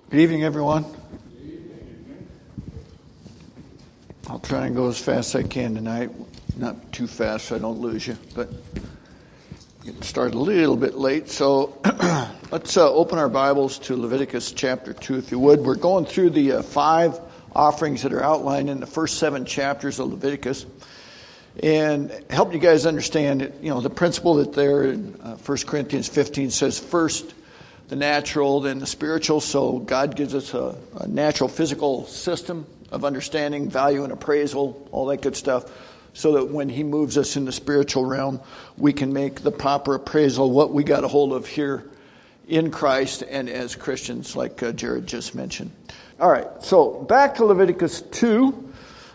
Good evening, everyone. I'll try and go as fast as I can tonight. Not too fast so I don't lose you, but getting started a little bit late. So let's open our Bibles to Leviticus chapter 2, if you would. We're going through the 5 offerings that are outlined in the first 7 chapters of Leviticus. And help you guys understand, the principle that there in 1 Corinthians 15 says first the natural, then the spiritual. So God gives us a natural physical system of understanding, value, and appraisal, all that good stuff, so that when he moves us in the spiritual realm, we can make the proper appraisal of what we got a hold of here in Christ and as Christians, like Jared just mentioned. All right, so back to Leviticus 2.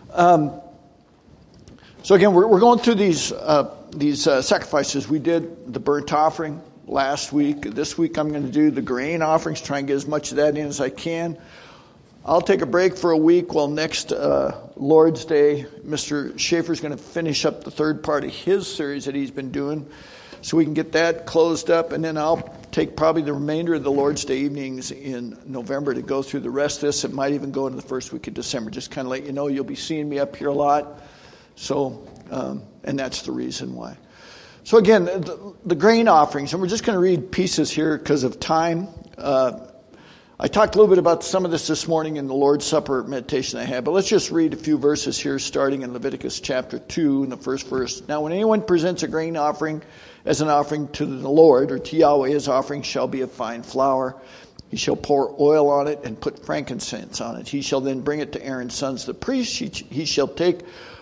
So again, we're going through these sacrifices. We did the burnt offering last week. This week I'm going to do the grain offerings, try and get as much of that in as I can. I'll take a break for a week while next Lord's Day, Mr. Schaefer's going to finish up the third part of his series that he's been doing, so we can get that closed up. And then I'll take probably the remainder of the Lord's Day evenings in November to go through the rest of this. It might even go into the first week of December. Just kind of let you know, you'll be seeing me up here a lot. So, and that's the reason why. So again, the grain offerings, and we're just going to read pieces here because of time. I talked a little bit about some of this morning in the Lord's Supper meditation I had, but let's just read a few verses here starting in Leviticus chapter 2 in the first verse. Now, when anyone presents a grain offering as an offering to the Lord or to Yahweh, his offering shall be of fine flour. He shall pour oil on it and put frankincense on it. He shall then bring it to Aaron's sons, the priests. He shall take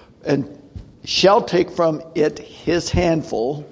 from it his handful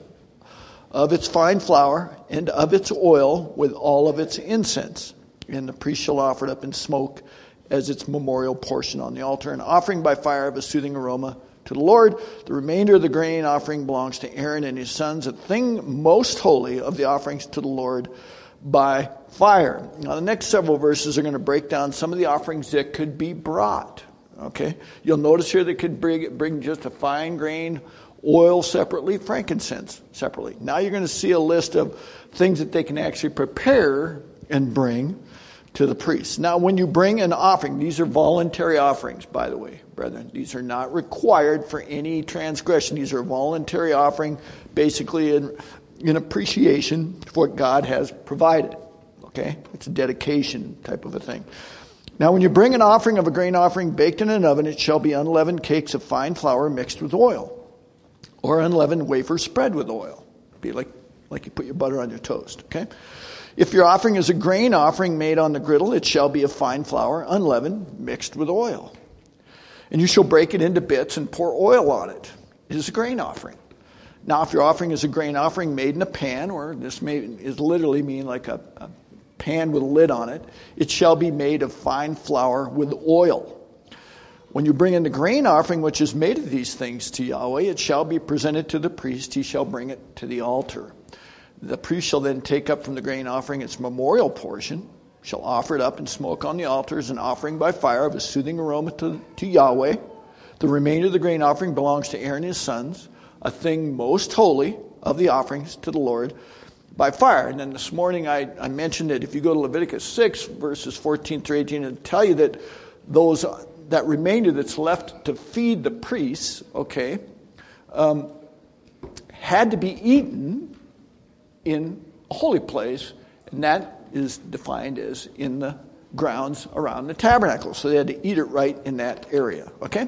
of its fine flour and of its oil with all of its incense. And the priest shall offer it up in smoke as its memorial portion on the altar, an offering by fire of a soothing aroma to the Lord. The remainder of the grain offering belongs to Aaron and his sons, a thing most holy of the offerings to the Lord by fire. Now, the next several verses are going to break down some of the offerings that could be brought. Okay, you'll notice here they could bring just a fine grain, oil separately, frankincense separately. Now you're going to see a list of things that they can actually prepare and bring to the priests. Now, when you bring an offering, these are voluntary offerings, by the way, brethren. These are not required for any transgression. These are voluntary offering, basically in appreciation for what God has provided. Okay, it's a dedication type of a thing. Now, when you bring an offering of a grain offering baked in an oven, it shall be unleavened cakes of fine flour mixed with oil, or unleavened wafers spread with oil. Be like you put your butter on your toast, okay? If your offering is a grain offering made on the griddle, it shall be of fine flour, unleavened, mixed with oil. And you shall break it into bits and pour oil on it. It is a grain offering. Now, if your offering is a grain offering made in a pan, or this is literally mean like a pan with a lid on it, it shall be made of fine flour with oil. When you bring in the grain offering which is made of these things to Yahweh, it shall be presented to the priest. He shall bring it to the altar. The priest shall then take up from the grain offering its memorial portion, shall offer it up and smoke on the altar as an offering by fire of a soothing aroma to Yahweh. The remainder of the grain offering belongs to Aaron and his sons, a thing most holy of the offerings to the Lord by fire. And then this morning I mentioned that if you go to Leviticus 6, verses 14 through 18, it'll tell you that that remainder that's left to feed the priests, okay, had to be eaten in a holy place, and that is defined as in the grounds around the tabernacle. So they had to eat it right in that area, okay?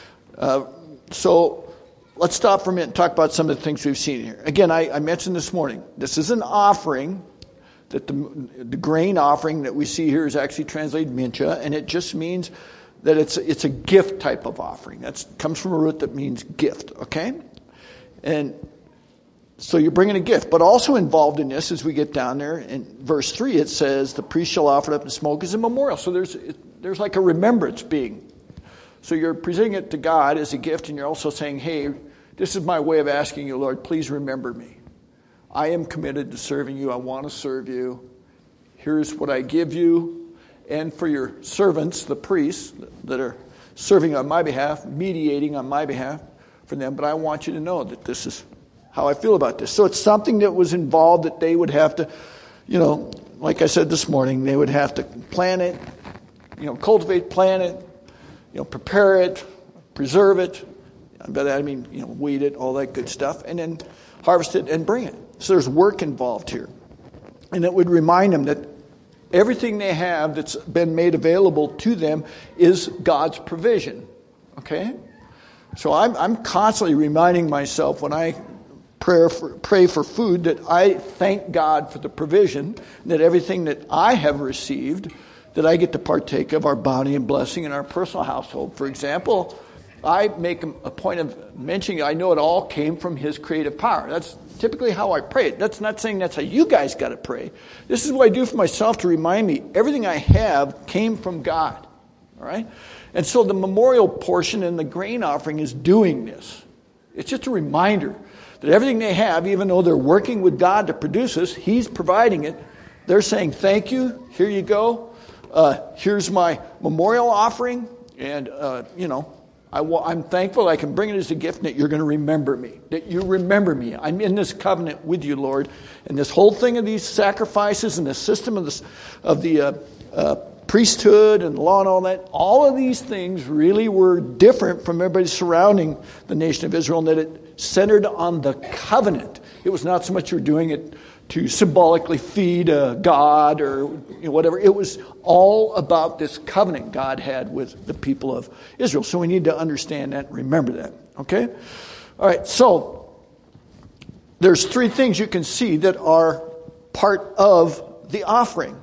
So let's stop for a minute and talk about some of the things we've seen here. Again, I mentioned this morning, this is an offering, that the grain offering that we see here is actually translated mincha, and it just means that it's a gift type of offering. That comes from a root that means gift, okay? And so you're bringing a gift. But also involved in this, as we get down there, in verse 3, it says, the priest shall offer it up in smoke as a memorial. So there's like a remembrance being. So you're presenting it to God as a gift, and you're also saying, hey, this is my way of asking you, Lord, please remember me. I am committed to serving you. I want to serve you. Here's what I give you. And for your servants, the priests that are serving on my behalf, mediating on my behalf for them. But I want you to know that this is how I feel about this. So it's something that was involved that they would have to, like I said this morning, they would have to plant it, cultivate, plant it, prepare it, preserve it. By that I mean, weed it, all that good stuff, and then harvest it and bring it. So there's work involved here. And it would remind them that everything they have that's been made available to them is God's provision. Okay? So I'm constantly reminding myself when I pray for food that I thank God for the provision, that everything that I have received, that I get to partake of, our bounty and blessing in our personal household. For example, I make a point of mentioning I know it all came from His creative power. That's typically how I pray it. That's not saying that's how you guys got to pray. This is what I do for myself to remind me everything I have came from God. All right? And so the memorial portion and the grain offering is doing this. It's just a reminder that everything they have, even though they're working with God to produce this, He's providing it. They're saying, thank you, here you go. Here's my memorial offering. And, I'm thankful I can bring it as a gift and that you're going to remember me. That you remember me. I'm in this covenant with you, Lord. And this whole thing of these sacrifices and the system of the priesthood and law and all of these things really were different from everybody surrounding the nation of Israel, and that it centered on the covenant. It was not so much you're doing it to symbolically feed a god or whatever. It was all about this covenant God had with the people of Israel. So we need to understand that and remember that. Okay? All right, so there's three things you can see that are part of the offering.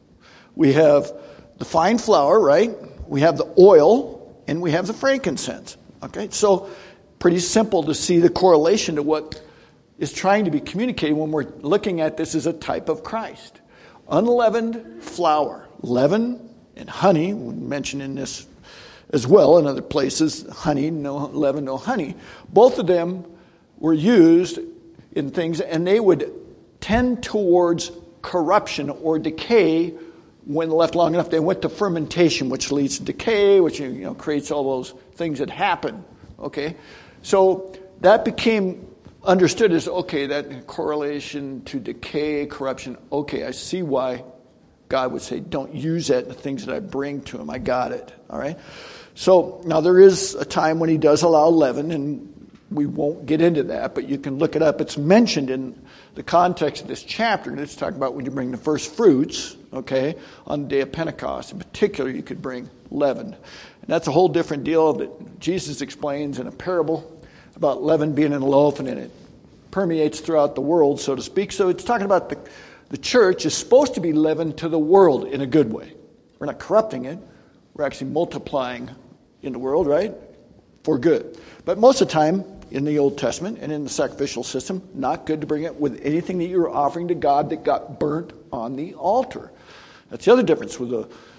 We have the fine flour, right? We have the oil, and we have the frankincense. Okay? So pretty simple to see the correlation to what is trying to be communicated when we're looking at this as a type of Christ. Unleavened flour. Leaven and honey, we mentioned in this as well in other places, honey, no leaven, no honey. Both of them were used in things, and they would tend towards corruption or decay when left long enough. They went to fermentation, which leads to decay, which creates all those things that happen. Okay? So that became understood as, okay, that correlation to decay, corruption, okay, I see why God would say, don't use that in the things that I bring to Him. I got it, all right? So now there is a time when He does allow leaven, and we won't get into that, but you can look it up. It's mentioned in the context of this chapter, and it's talking about when you bring the first fruits, okay, on the day of Pentecost. In particular, you could bring leaven. And that's a whole different deal that Jesus explains in a parable about leaven being in a loaf, and then it permeates throughout the world, so to speak. So it's talking about the church is supposed to be leaven to the world in a good way. We're not corrupting it. We're actually multiplying in the world, right? For good. But most of the time, in the Old Testament and in the sacrificial system, not good to bring it with anything that you're offering to God that got burnt on the altar. That's the other difference with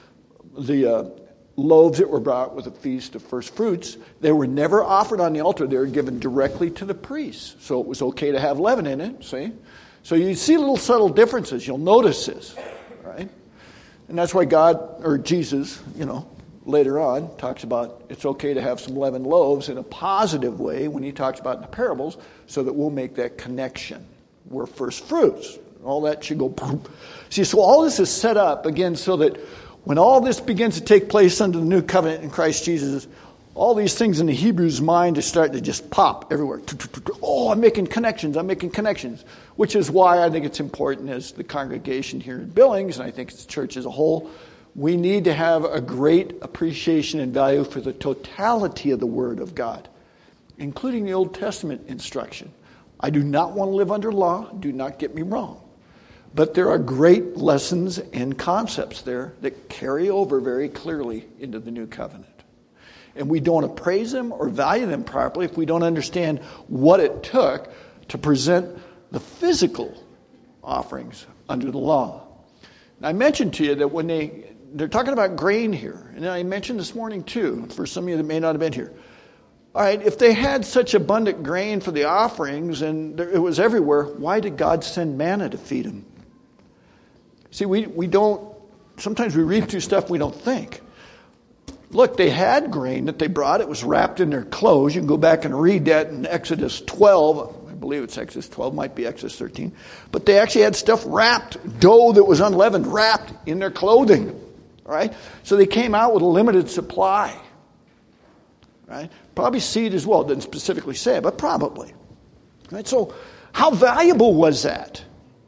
the loaves that were brought with a feast of first fruits. They were never offered on the altar. They were given directly to the priests. So it was okay to have leaven in it, see? So you see little subtle differences. You'll notice this, right? And that's why God, or Jesus, later on, talks about it's okay to have some leavened loaves in a positive way when He talks about in the parables, so that we'll make that connection. We're first fruits. All that should go boom. See, so all this is set up, again, so that when all this begins to take place under the new covenant in Christ Jesus, all these things in the Hebrew's mind are starting to just pop everywhere. Oh, I'm making connections, which is why I think it's important as the congregation here in Billings, and I think it's the church as a whole, we need to have a great appreciation and value for the totality of the Word of God, including the Old Testament instruction. I do not want to live under law, do not get me wrong. But there are great lessons and concepts there that carry over very clearly into the new covenant. And we don't appraise them or value them properly if we don't understand what it took to present the physical offerings under the law. And I mentioned to you that when they're talking about grain here, and I mentioned this morning too, for some of you that may not have been here. All right, if they had such abundant grain for the offerings and it was everywhere, why did God send manna to feed them? See, we don't, sometimes we read through stuff we don't think. Look, they had grain that they brought. It was wrapped in their clothes. You can go back and read that in Exodus 12. I believe it's Exodus 12, might be Exodus 13. But they actually had stuff wrapped, dough that was unleavened, wrapped in their clothing. All right? So they came out with a limited supply. Right? Probably seed as well. Didn't specifically say it, but probably. Right? So how valuable was that?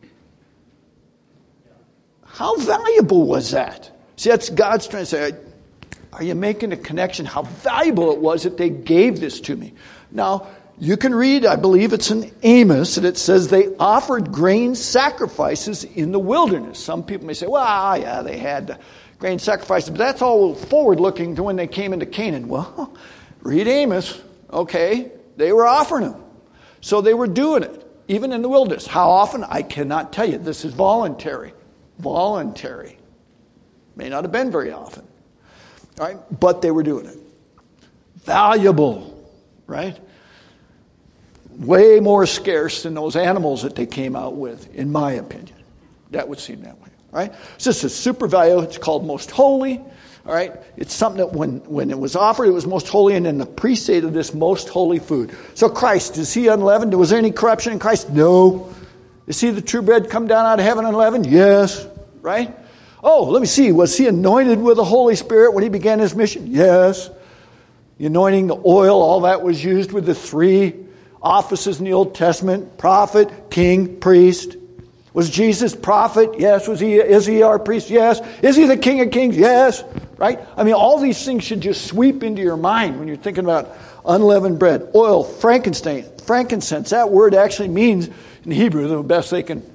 How valuable was that? See, that's God's trying to say, are you making a connection? How valuable it was that they gave this to me. Now, you can read, I believe it's in Amos, and it says they offered grain sacrifices in the wilderness. Some people may say, well, yeah, they had grain sacrifices, but that's all forward-looking to when they came into Canaan. Well, read Amos. Okay, they were offering them. So they were doing it, even in the wilderness. How often? I cannot tell you. This is voluntary. Voluntary. May not have been very often. All right? But they were doing it. Valuable. Right? Way more scarce than those animals that they came out with, in my opinion. That would seem that way. All right? So this is super valuable. It's called most holy. All right? It's something that when it was offered, it was most holy, and then the priest ate of this most holy food. So Christ, is he unleavened? Was there any corruption in Christ? No. Is he the true bread come down out of heaven unleavened? Yes. Right? Oh, let me see. Was he anointed with the Holy Spirit when he began his mission? Yes. The anointing, the oil, all that was used with the three offices in the Old Testament: prophet, king, priest. Was Jesus prophet? Yes. Is he our priest? Yes. Is he the King of Kings? Yes. Right? I mean, all these things should just sweep into your mind when you're thinking about unleavened bread. Oil, frankincense. That word actually means, in Hebrew, the best they can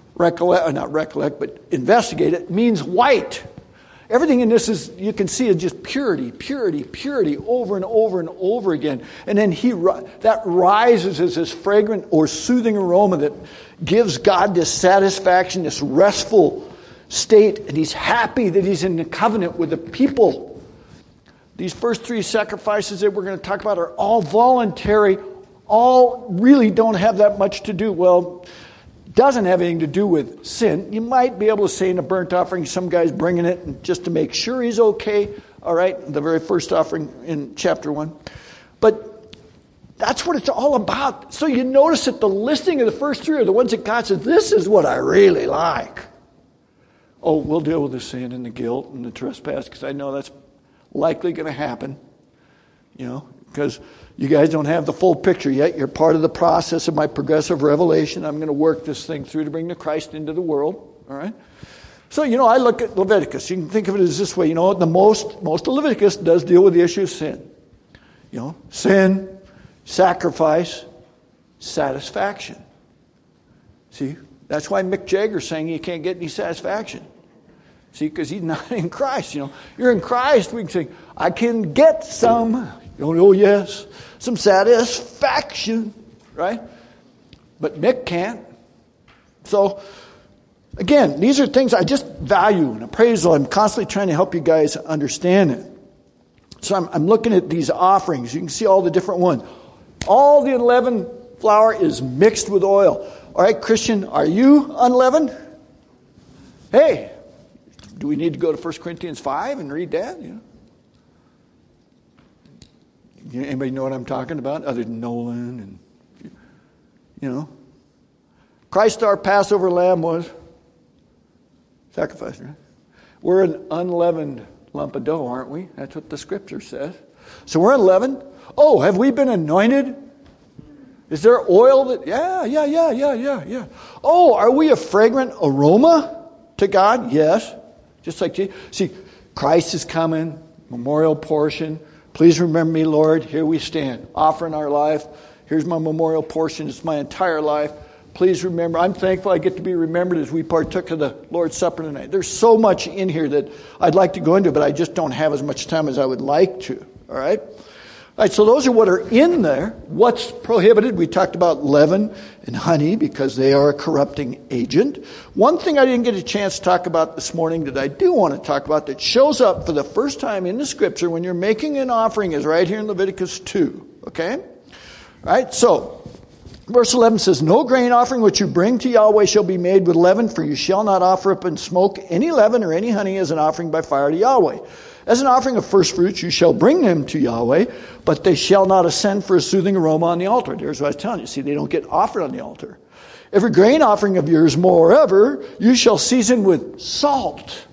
investigate it, means white. Everything in this is, you can see, is just purity, purity, purity, over and over and over again. And then that rises as this fragrant or soothing aroma that gives God this satisfaction, this restful state, and he's happy that he's in the covenant with the people. These first three sacrifices that we're going to talk about are all voluntary, all really don't have that much to do. Well, doesn't have anything to do with sin. You might be able to say in a burnt offering, some guy's bringing it just to make sure he's okay. All right, the very first offering in chapter 1. But that's what it's all about. So you notice that the listing of the first three are the ones that God says, this is what I really like. Oh, we'll deal with the sin and the guilt and the trespass, because I know that's likely going to happen. You know, because you guys don't have the full picture yet. You're part of the process of my progressive revelation. I'm going to work this thing through to bring the Christ into the world. All right? So, you know, I look at Leviticus. You can think of it as this way. You know, most of Leviticus does deal with the issue of sin. You know, sin, sacrifice, satisfaction. See, that's why Mick Jagger's saying you can't get any satisfaction. See, because he's not in Christ. You know, you're in Christ. We can say, I can get some. Oh, yes, some satisfaction, right? But Mick can't. So, again, these are things I just value and appraise. I'm constantly trying to help you guys understand it. So I'm looking at these offerings. You can see all the different ones. All the unleavened flour is mixed with oil. All right, Christian, are you unleavened? Hey, do we need to go to 1 Corinthians 5 and read that? You know? Anybody know what I'm talking about other than Nolan? And you know, Christ our Passover lamb was sacrificed, right? We're an unleavened lump of dough, aren't we? That's what the scripture says. So we're unleavened. Oh, have we been anointed? Is there oil that... Yeah. Oh, are we a fragrant aroma to God? Yes. Just like Jesus. See, Christ is coming, memorial portion. Please remember me, Lord. Here we stand, offering our life. Here's my memorial portion. It's my entire life. Please remember. I'm thankful I get to be remembered as we partook of the Lord's Supper tonight. There's so much in here that I'd like to go into, but I just don't have as much time as I would like to. All right? All right, so those are what are in there. What's prohibited? We talked about leaven and honey because they are a corrupting agent. One thing I didn't get a chance to talk about this morning that I do want to talk about that shows up for the first time in the scripture when you're making an offering is right here in Leviticus 2. Okay? All right, so Verse 11 says, no grain offering which you bring to Yahweh shall be made with leaven, for you shall not offer up in smoke any leaven or any honey as an offering by fire to Yahweh. As an offering of first fruits you shall bring them to Yahweh, but they shall not ascend for a soothing aroma on the altar. There's what I was telling you. See, they don't get offered on the altar. Every grain offering of yours, moreover, you shall season with salt.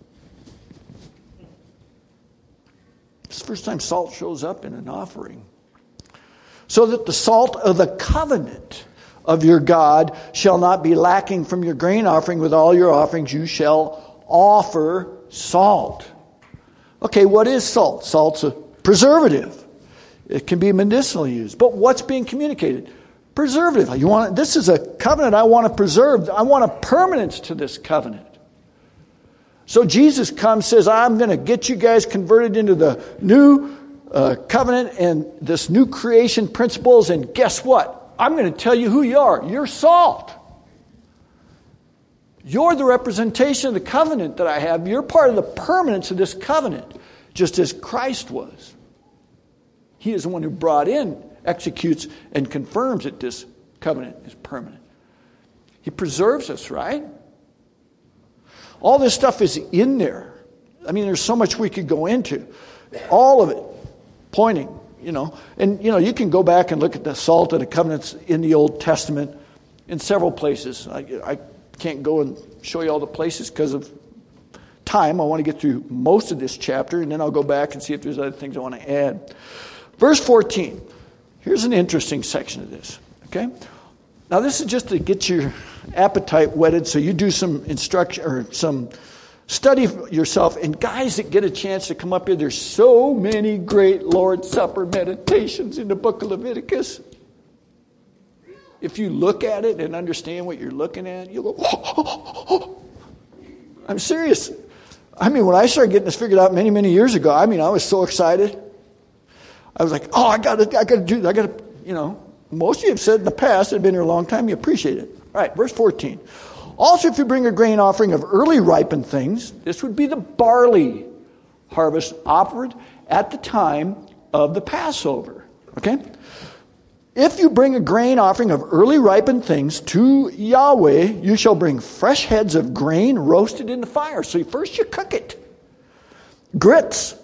It's the first time salt shows up in an offering. So that the salt of the covenant of your God shall not be lacking from your grain offering. With all your offerings you shall offer salt. Okay, what is salt? Salt's a preservative. It can be medicinally used. But what's being communicated? Preservative. This is a covenant I want to preserve. I want a permanence to this covenant. So Jesus comes, says, I'm going to get you guys converted into the new covenant and this new creation principles, and guess what? I'm going to tell you who you are. You're salt. You're the representation of the covenant that I have. You're part of the permanence of this covenant, just as Christ was. He is the one who brought in, executes, and confirms that this covenant is permanent. He preserves us, right? All this stuff is in there. I mean, there's so much we could go into. All of it pointing, And, you can go back and look at the salt of the covenants in the Old Testament in several places. I can't go and show you all the places because of time. I want to get through most of this chapter, and then I'll go back and see if there's other things I want to add. Verse 14. Here's an interesting section of this. Okay? Now, this is just to get your appetite whetted so you do some instruction or some study yourself. And guys that get a chance to come up here, there's so many great Lord's Supper meditations in the book of Leviticus. If you look at it and understand what you're looking at, you'll go, I'm serious. I mean, when I started getting this figured out many, many years ago, I was so excited. I was like, I gotta do, most of you have said in the past, that have been here a long time, you appreciate it. All right, verse 14. Also, if you bring a grain offering of early ripened things, this would be the barley harvest offered at the time of the Passover. Okay? If you bring a grain offering of early ripened things to Yahweh, you shall bring fresh heads of grain roasted in the fire. So first you cook it. Grits.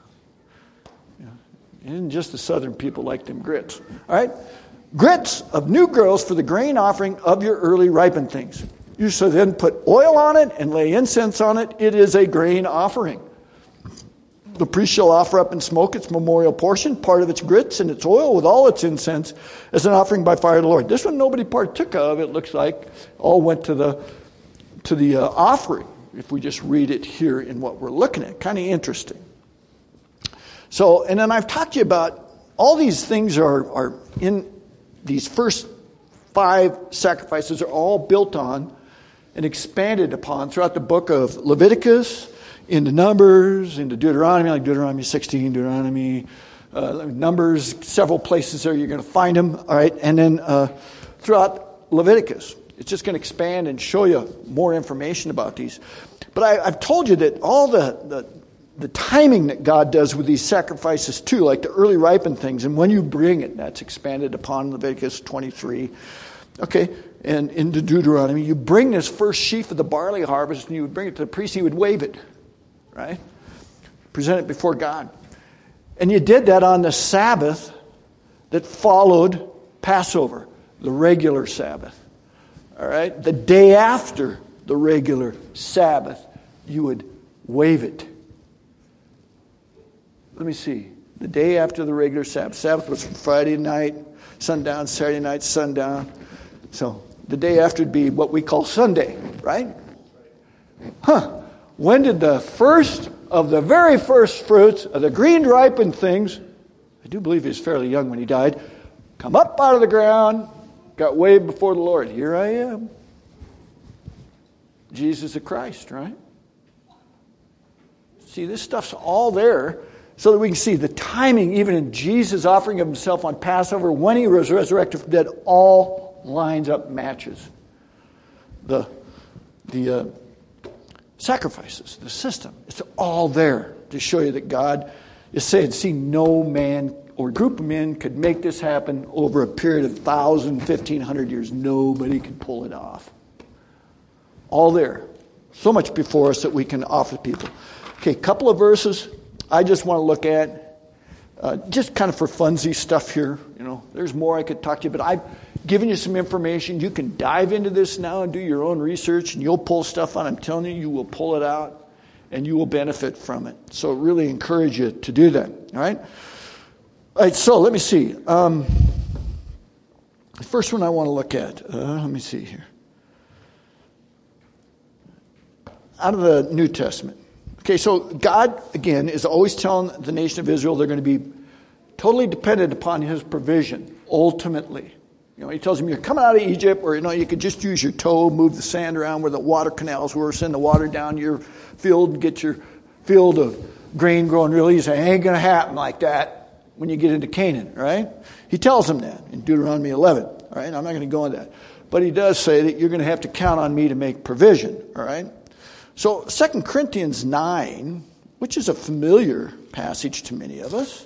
And just the southern people like them grits. All right? Grits of new growths for the grain offering of your early ripened things. You shall then put oil on it and lay incense on it. It is a grain offering. The priest shall offer up in smoke its memorial portion, part of its grits and its oil with all its incense as an offering by fire to the Lord. This one nobody partook of, it looks like. All went to the offering, if we just read it here in what we're looking at. Kind of interesting. So, and then I've talked to you about all these things are in these first 5 sacrifices are all built on and expanded upon throughout the book of Leviticus, into Numbers, into Deuteronomy, like Deuteronomy 16, Deuteronomy, Numbers, several places there you're going to find them, all right? And then throughout Leviticus, it's just going to expand and show you more information about these. But I've told you that all the timing that God does with these sacrifices too, like the early ripened things, and when you bring it, that's expanded upon Leviticus 23. Okay, and into Deuteronomy, you bring this first sheaf of the barley harvest, and you would bring it to the priest, he would wave it, right? Present it before God. And you did that on the Sabbath that followed Passover, the regular Sabbath. All right? The day after the regular Sabbath, you would wave it. Let me see. The day after the regular Sabbath. Sabbath was Friday night, sundown, Saturday night, sundown. So the day after would be what we call Sunday, right? When did the first of the very first fruits of the green ripened things, I do believe he was fairly young when he died, come up out of the ground, got waved before the Lord. Here I am. Jesus the Christ, right? See, this stuff's all there so that we can see the timing, even in Jesus offering of himself on Passover, when he was resurrected from the dead, all lines up, matches the sacrifices, the system. It's all there to show you that God is saying, see, no man or a group of men could make this happen over a period of 1,000, 1,500 years. Nobody could pull it off. All there. So much before us that we can offer people. Okay, a couple of verses I just want to look at. Just kind of for funsy stuff here. There's more I could talk to you, but I've given you some information. You can dive into this now and do your own research, and you'll pull stuff out. I'm telling you, you will pull it out, and you will benefit from it. So really encourage you to do that. All right? All right, so let me see. The first one I want to look at. Let me see here. Out of the New Testament. Okay, so God, again, is always telling the nation of Israel they're going to be totally dependent upon His provision, ultimately. He tells them, you're coming out of Egypt, or, you could just use your toe, move the sand around where the water canals were, send the water down your field, and get your field of grain growing real easy. It ain't going to happen like that when you get into Canaan, right? He tells them that in Deuteronomy 11, all right? I'm not going to go into that. But he does say that you're going to have to count on me to make provision, all right? So 2 Corinthians 9, which is a familiar passage to many of us.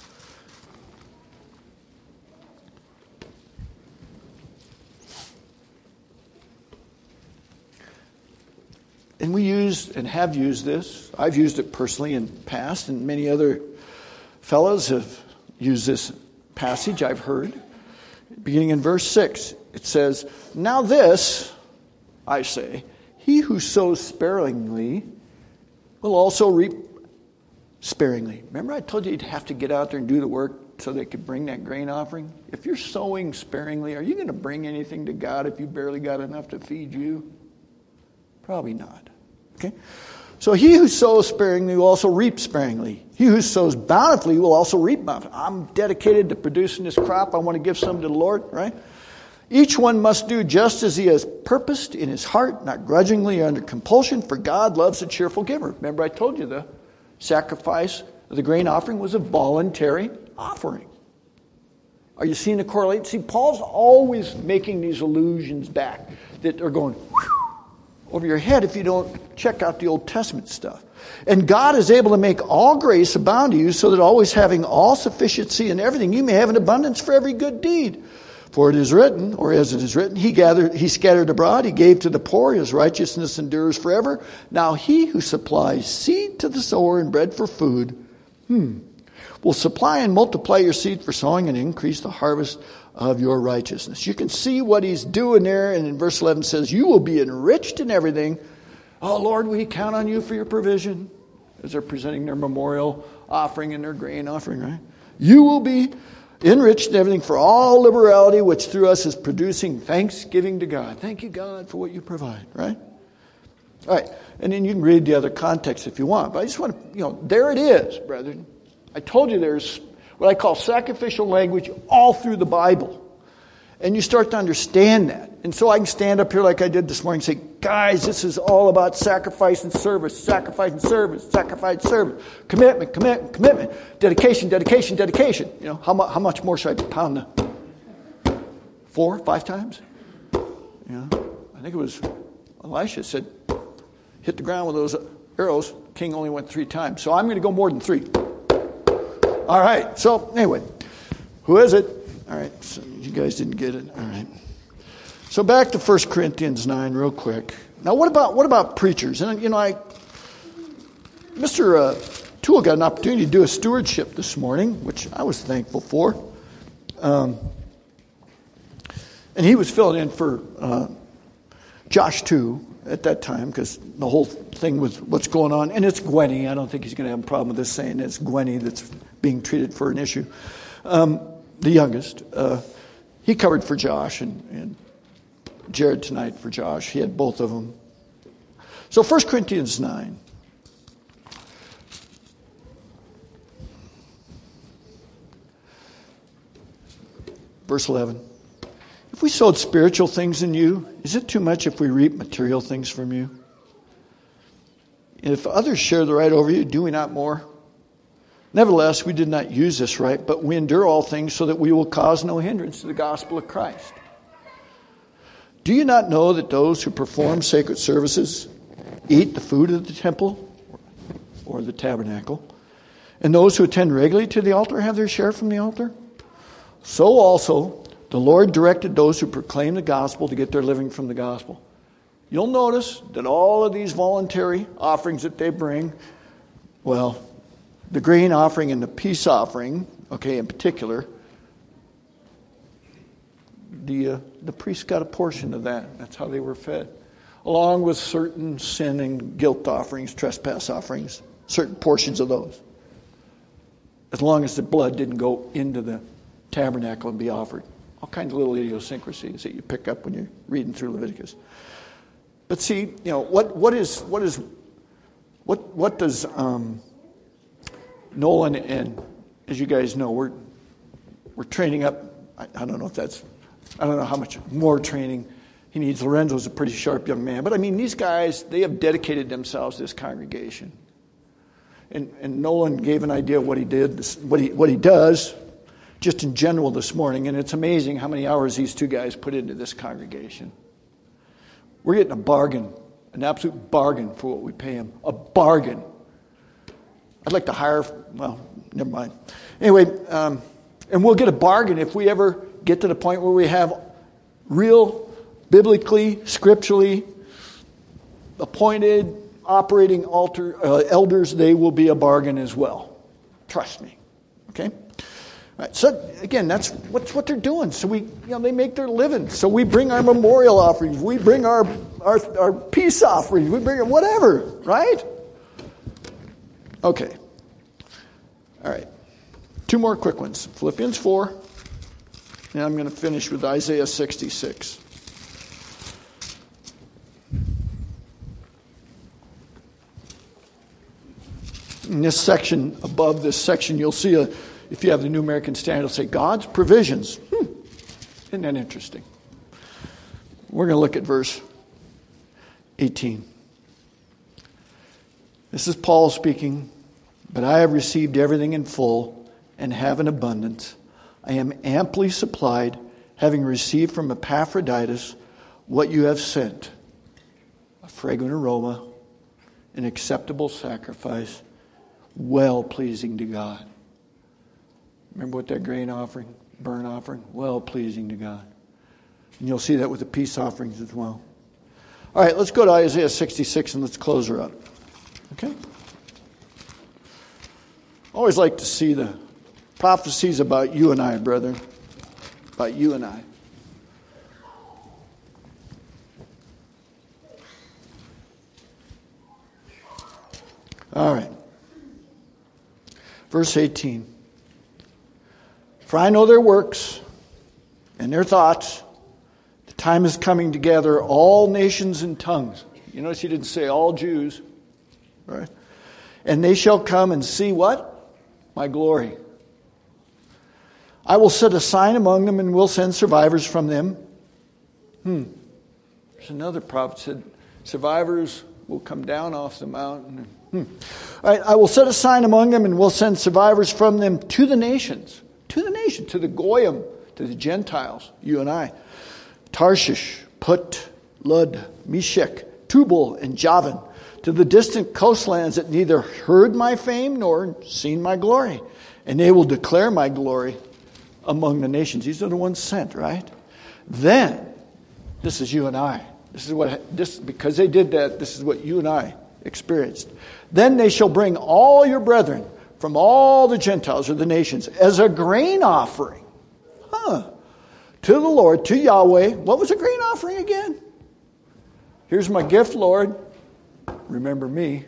And we use and have used this. I've used it personally in the past, and many other fellows have used this passage, I've heard. Beginning in verse 6, it says, now this, I say, he who sows sparingly will also reap sparingly. Remember I told you you'd have to get out there and do the work so they could bring that grain offering? If you're sowing sparingly, are you going to bring anything to God if you barely got enough to feed you? Probably not. Okay? So he who sows sparingly will also reap sparingly. He who sows bountifully will also reap bountifully. I'm dedicated to producing this crop. I want to give some to the Lord, right? Each one must do just as he has purposed in his heart, not grudgingly or under compulsion, for God loves a cheerful giver. Remember I told you the sacrifice of the grain offering was a voluntary offering. Are you seeing the correlation? See, Paul's always making these allusions back that are going over your head if you don't check out the Old Testament stuff. And God is able to make all grace abound to you, so that always having all sufficiency in everything, you may have an abundance for every good deed. For it is written, or as it is written, he scattered abroad, he gave to the poor, his righteousness endures forever. Now he who supplies seed to the sower and bread for food, will supply and multiply your seed for sowing and increase the harvest of your righteousness. You can see what he's doing there, and in verse 11 says, you will be enriched in everything. Oh Lord, we count on you for your provision. As they're presenting their memorial offering and their grain offering, right? You will be enriched in everything for all liberality, which through us is producing thanksgiving to God. Thank you, God, for what you provide, right? All right, and then you can read the other context if you want. But I just want to, there it is, brethren. I told you there's what I call sacrificial language all through the Bible. And you start to understand that. And so I can stand up here like I did this morning and say, guys, this is all about sacrifice and service, sacrifice and service, sacrifice and service, commitment, commitment, commitment, dedication, dedication, dedication. How much more should I pound the 4, 5 times? I think it was Elisha said, hit the ground with those arrows. King only went 3 times. So I'm going to go more than 3. All right. So anyway, who is it? All right. So you guys didn't get it. All right. So back to 1 Corinthians 9 real quick. Now what about preachers? And Mr. Toole got an opportunity to do a stewardship this morning, which I was thankful for. And he was filling in for Josh too at that time, because the whole thing was what's going on. And it's Gwenny. I don't think he's going to have a problem with this saying it's Gwenny that's being treated for an issue. The youngest. He covered for Josh and Jared tonight for Josh. He had both of them. So 1 Corinthians 9. Verse 11. If we sowed spiritual things in you, is it too much if we reap material things from you? And if others share the right over you, do we not more? Nevertheless, we did not use this right, but we endure all things so that we will cause no hindrance to the gospel of Christ. Do you not know that those who perform sacred services eat the food of the temple or the tabernacle, And those who attend regularly to the altar have their share from the altar. So also, the Lord directed those who proclaim the gospel to get their living from the gospel. You'll notice that all of these voluntary offerings that they bring, well, the grain offering and the peace offering, okay, in particular, the priest got a portion of that. That's how they were fed. Along with certain sin and guilt offerings, trespass offerings, certain portions of those. As long as the blood didn't go into the tabernacle and be offered. All kinds of little idiosyncrasies that you pick up when you're reading through Leviticus. But see, what does Nolan, and as you guys know, we're training up. I don't know how much more training he needs. Lorenzo's a pretty sharp young man, but I mean, these guys, they have dedicated themselves to this congregation. And Nolan gave an idea of what he did, what he does, just in general this morning, and it's amazing how many hours these two guys put into this congregation. We're getting a bargain, an absolute bargain for what we pay him. A bargain. I'd like to hire, well, never mind. Anyway, and we'll get a bargain if we ever get to the point where we have real, biblically, scripturally appointed operating elders. They will be a bargain as well. Trust me. Okay? Right, so again, that's what they're doing. So they make their living. So we bring our memorial offerings, we bring our peace offerings, we bring whatever, right? Okay. All right. Two more quick ones. Philippians 4, and I'm going to finish with Isaiah 66. In this section, above this section, you'll see if you have the New American Standard, it'll say God's provisions. Isn't that interesting? We're going to look at verse 18. This is Paul speaking. But I have received everything in full and have an abundance. I am amply supplied, having received from Epaphroditus what you have sent, a fragrant aroma, an acceptable sacrifice, well-pleasing to God. Remember what that grain offering, burnt offering, well-pleasing to God. And you'll see that with the peace offerings as well. All right, let's go to Isaiah 66 and let's close her up. Okay? I always like to see the prophecies about you and I, brethren. About you and I. All right. Verse 18. For I know their works and their thoughts. The time is coming to gather all nations and tongues. You notice he didn't say all Jews. Right? And they shall come and see what? My glory. I will set a sign among them and will send survivors from them. There's another prophet said, survivors will come down off the mountain. All right, I will set a sign among them and will send survivors from them to the nations. To the nation, to the Goyim, to the Gentiles, you and I. Tarshish, Put, Lud, Meshech, Tubal, and Javan. To the distant coastlands that neither heard my fame nor seen my glory. And they will declare my glory among the nations. These are the ones sent, right? Then, this is you and I. Because they did that, this is what you and I experienced. Then they shall bring all your brethren from all the Gentiles or the nations as a grain offering. To the Lord, to Yahweh. What was a grain offering again? Here's my gift, Lord. Remember me.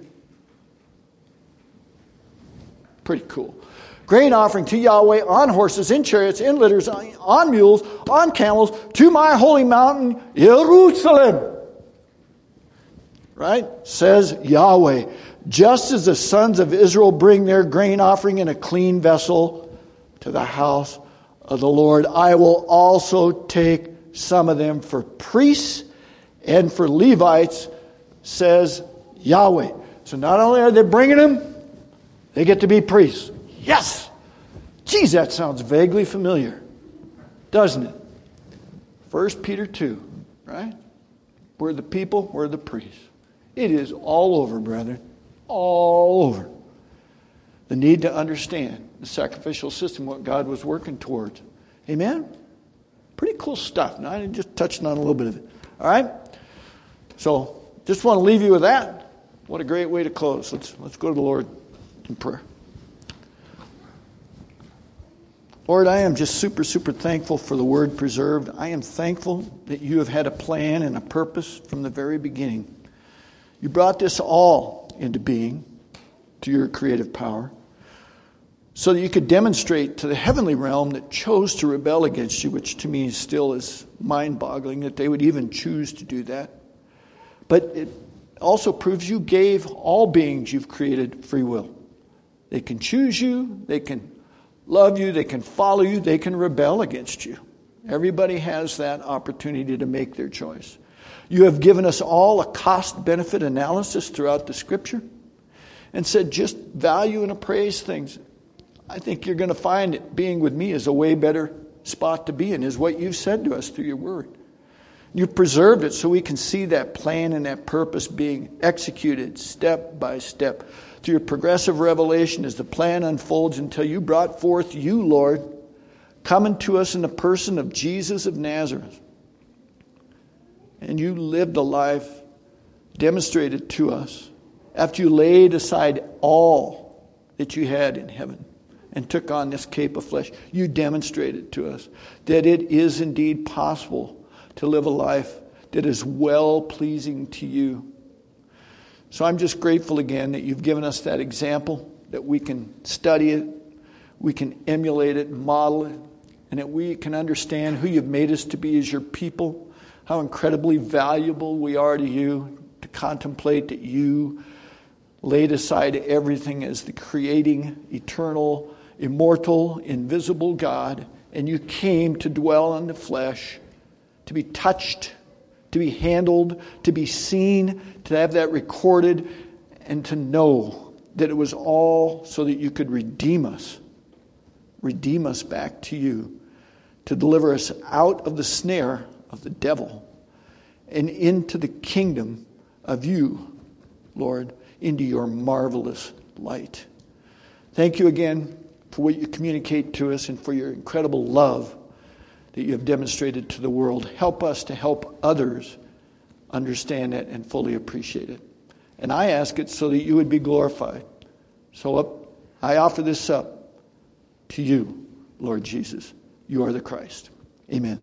Pretty cool. Grain offering to Yahweh on horses, in chariots, in litters, on mules, on camels, to my holy mountain, Jerusalem. Right? Says Yahweh. Just as the sons of Israel bring their grain offering in a clean vessel to the house of the Lord, I will also take some of them for priests and for Levites, says Yahweh. So not only are they bringing them, they get to be priests. Yes! Geez, that sounds vaguely familiar. Doesn't it? 1 Peter 2, right? We're the people, we're the priests. It is all over, brethren. All over. the need to understand the sacrificial system, what God was working towards. Amen? Pretty cool stuff. Now, I just touched on a little bit of it. All right? So, just want to leave you with that. What a great way to close. Let's go to the Lord in prayer. Lord, I am just super, super thankful for the word preserved. I am thankful that you have had a plan and a purpose from the very beginning. You brought this all into being to your creative power so that you could demonstrate to the heavenly realm that chose to rebel against you, which to me still is mind-boggling that they would even choose to do that. But it also proves you gave all beings you've created free will. They can choose you, they can love you, they can follow you, they can rebel against you. Everybody has that opportunity to make their choice. You have given us all a cost-benefit analysis throughout the Scripture and said just value and appraise things. I think you're going to find it being with me is a way better spot to be in, is what you've said to us through your word. You've preserved it so we can see that plan and that purpose being executed step by step through your progressive revelation as the plan unfolds until you brought forth you, Lord, coming to us in the person of Jesus of Nazareth. And you lived a life demonstrated to us after you laid aside all that you had in heaven and took on this cape of flesh. You demonstrated to us that it is indeed possible to live a life that is well-pleasing to you. So I'm just grateful again that you've given us that example, that we can study it, we can emulate it, model it, and that we can understand who you've made us to be as your people, how incredibly valuable we are to you, to contemplate that you laid aside everything as the creating, eternal, immortal, invisible God, and you came to dwell in the flesh, to be touched, to be handled, to be seen, to have that recorded, and to know that it was all so that you could redeem us back to you, to deliver us out of the snare of the devil and into the kingdom of you, Lord, into your marvelous light. Thank you again for what you communicate to us and for your incredible love that you have demonstrated to the world. Help us to help others understand it and fully appreciate it. And I ask it so that you would be glorified. So I offer this up to you, Lord Jesus. You are the Christ. Amen.